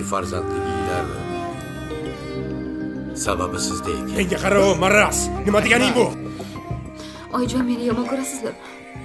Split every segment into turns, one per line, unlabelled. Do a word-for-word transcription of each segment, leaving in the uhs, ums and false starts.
farzandliginglar sababi sizda ekan.
Menga qara, maras. Nima deganing bu?
Oyijon, meni yomon ko'rasizlarmi?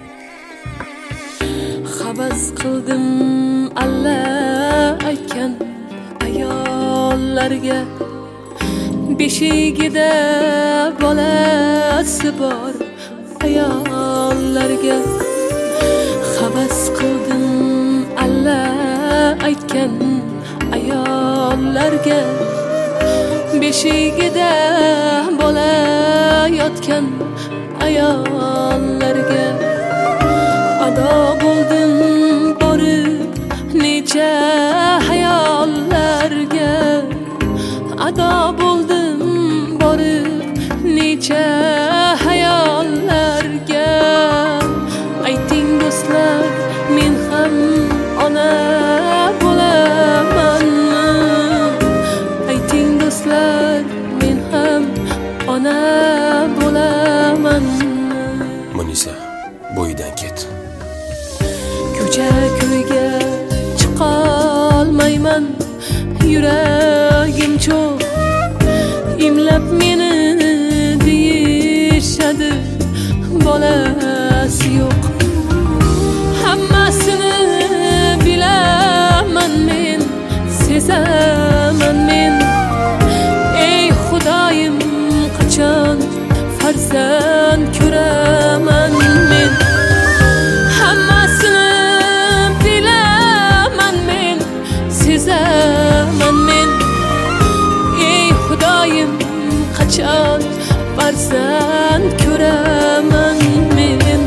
Havas qildim alla aytgan ayollarga, beshigida bolasi bor ayollarga. Havas qildim alla aytgan ayollarga, beshigida bola yotgan ayollarga. Ado bo'ldim borib necha hayollarga, ado bo'ldim borib necha hayollarga. Ayting do'stlar, men ham ona bo'lamanmi? Ayting do'stlar, men ham ona bo'lamanmi?
Munisa, bo'yidan ket.
Ko'cha ko'yga chiqolmayman, yuragim cho'q, imlab meni deyishadi, bolasi yo'q. Hammasini bilaman men, sezaman men. Ey Xudoyim, qachon farzand ko'raman men? Hammasini bilaman men, sezaman men. Ey Xudoyim, qachon farzand ko'raman men?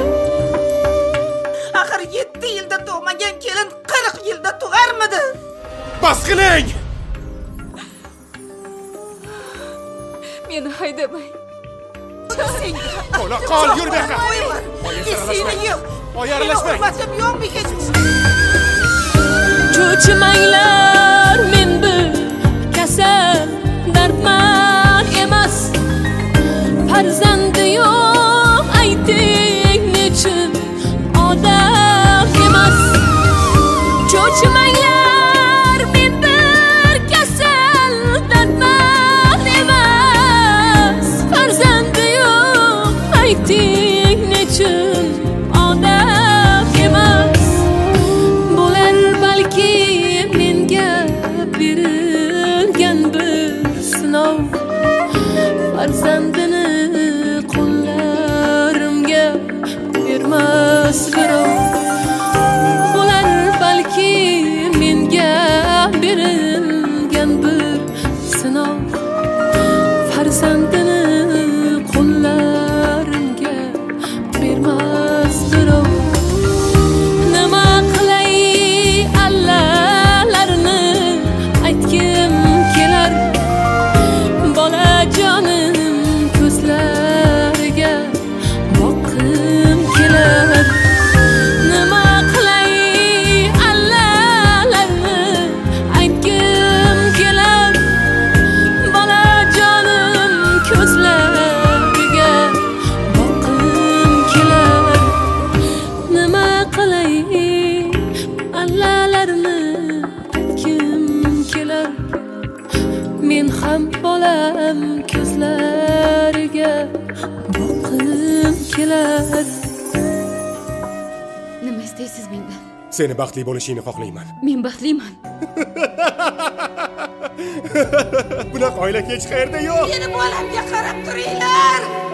Axir yetti yilda tug'magan kelin qirq yilda tug'armidi?
Bas qiling!
Meni haydamang.
Qo'la qol, yur bu yoqqa.
Seni yo'q.
Oy, aralashmang.
Hurmatim yo'qmi hech?
Cho'chimanglar, men bir kasal dardman emas. Farzandi yo'q, ayting nechun odam emas. Cho'chimanglar, men bir kasal dardman emas. Farzandi yo'q, ayting nechun odam emas. Bo'lar balki menga berilgan bir sinov, farzandini qo'llarimga bermas birov. Bo'lar balki menga berilgan bir sinov, farzandini qo'llarimga bermas birov. Nima qilay allalarni aytgim kelar, bolajonim ko'zlariga boqim kelar. Nima qilay allalarni aytgim kelar, bolajonim ko'zlariga boqim kelar. Nima qilay allalarni aytgim kelar, men ham bolam ko'zlariga boqim kelar.
Nima istaysiz mendan?
Seni baxtli bo'lishingni xohlayman.
Men baxtliman.
Bunaqa oila hech qayerda yo'q.
Meni bolamga qarab turinglar.